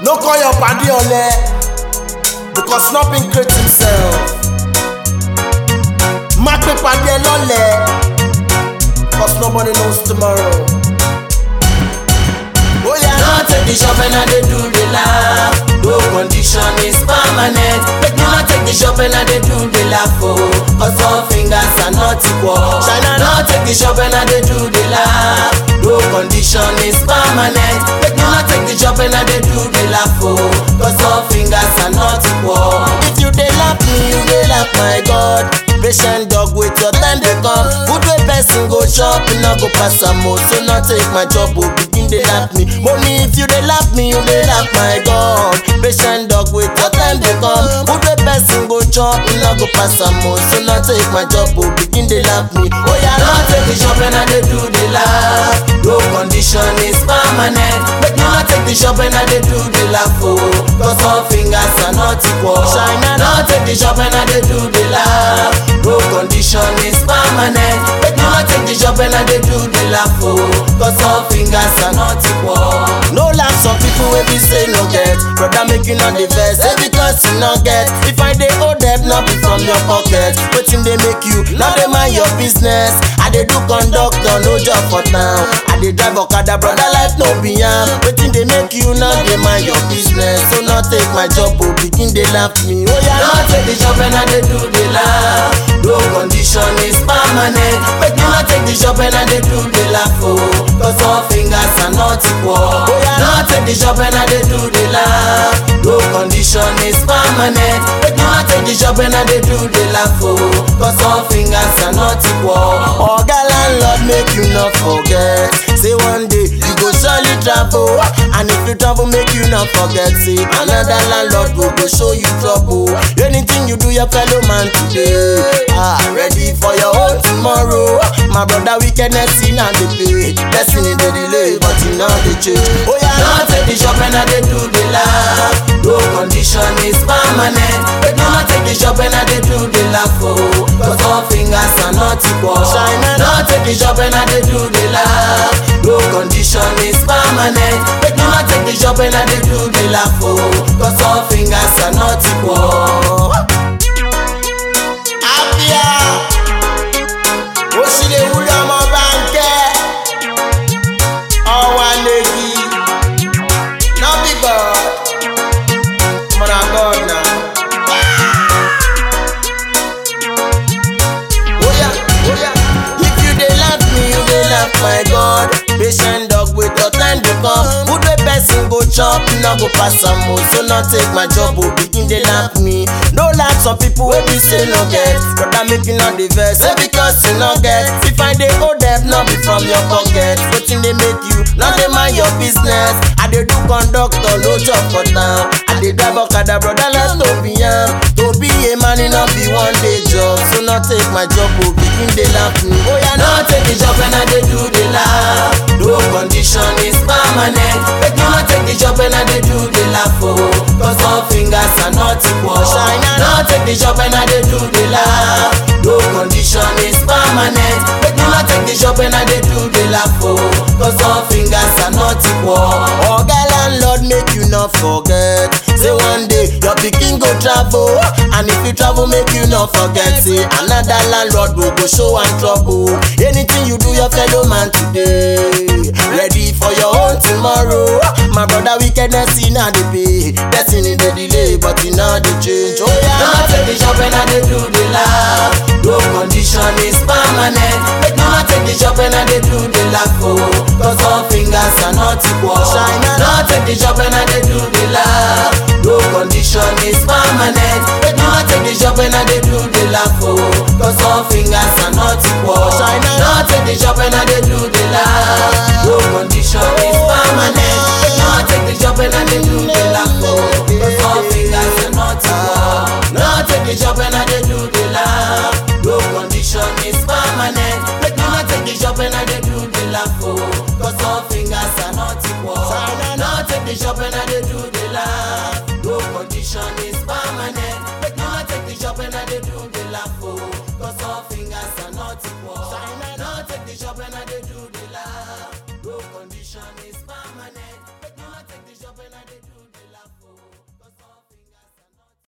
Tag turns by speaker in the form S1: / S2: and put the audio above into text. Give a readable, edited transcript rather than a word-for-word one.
S1: No call your paddy ole, because nothing creates himself. Má pe paddy lole, because nobody knows tomorrow.
S2: Oh yeah, not take the shop and I dey do the laugh. No condition is permanent. Make me not take the shop and I dey do the laugh. Oh, cause all fingers are not equal. China not take the shop and I dey do the laugh. No condition is permanent. Make me not take the shop and I dey do the laugh. Oh, cause all fingers are not equal. If you dey laugh me, you dey laugh my God. Patient dog with your time dey come. Good way person go chop, you no go pass am o. So not take my job, oh, begin dey laugh me. Money if you dey laugh me, you dey laugh my God. Patient dog with your time dey come. Good way person go chop, you no go pass am o. So not take my job, oh, begin dey laugh me. Oh yeah, not take the shop and I dey do the laugh. No condition is permanent. Make me not take the shop and I dey do the laugh. Oh, cause all fingers are not equal. China not take the shop and I dey do the laugh. No condition is permanent. Make me not take the shop and I dey do the laugh. Oh, cause all fingers are not equal. No laugh, some people wey be say no get. Brother make you not the best, say because you not get. If I dey owe debt, not be from your pocket. Wetin dey make you not dey mind your business? I dey do conductor, no job for town. I dey drive okada, brother life no be yam. Wetin dey make you not dey mind your business? So not take my job, oh, begin dey laugh me. Oh yeah, not take the job and I dey do the laugh. No condition is permanent. Make me not take the job and I dey do the laugh. Oh, cause all fingers are not equal. Oh yeah, not take the job and I dey do the laugh. No condition is permanent. Make me not take the job and I dey do the laugh. Oh, cause all fingers are not equal. Oga landlord make you not forget. Say one day you go surely travel, and if you travel make you not forget. Say another landlord go show you trouble. Anything you do your fellow man today, ready for your own tomorrow. My brother wickedness in and the pay. Destiny the delay, but you know the change. Oh yeah, not take the shop and I dey do the laugh. No condition is permanent. Make me not take the shop and I dey do the laugh. Oh, cause all fingers are not equal. China not take the shop and I dey do the laugh. No condition is permanent. Make me not take the shop and I dey do the laugh. Oh, cause all fingers are not equal. My God, patient dog with your time to come. Good way person go chop, you no go pass am o. So not take my job, oh, begin dey laugh me. No laugh, some people wey be say no get. Brother make you not the vex, say because you no get. If I dey owe debt, not be from your pocket. Wetin dey make you not dey mind your business? I dey do conductor, no job for town. I dey drive okada, brother let's no be yam. To be a man, it not be one day job. So not take my job, oh, begin dey laugh me. Oh yeah, not take the job and I dey do the laugh. No condition is permanent. Make me not take the job and I dey do the laugh. Oh, cause all fingers are not equal. China not take the job and I dey do the laugh. No condition is permanent. Make me not take the job and I dey do the laugh. Oh, cause all fingers are not equal. Oga landlord make you not forget. Say one day your pikin go travel, and if you travel make you not forget. Say another landlord go show am trouble. Anything you do your fellow man today, ready for your own tomorrow. My brother wickedness in and the pay. Destiny the delay, but you know the change. Oh yeah, not take the job and I dey do the laugh. No condition is permanent. Make me not take the job and I dey do the laugh. Oh, cause all fingers are not equal. China not take the job and I dey do the laugh. No condition is permanent. Make me not take the job and I dey do the laugh. Oh, cause all fingers are not equal. China not take the job and I dey do the laugh. No condition is permanent. Make me not take the job and I dey do the laugh. Oh, cause all fingers are not equal. Not take the job and I dey do the laugh. No condition is permanent. Make me not take the job and I dey do the laugh. Oh, cause all fingers are not equal. Not take the job and I dey do the laugh. No condition is permanent. Make me not take the job and I dey do the laugh. Oh, cause all fingers are not equal. Not take the job and I dey do the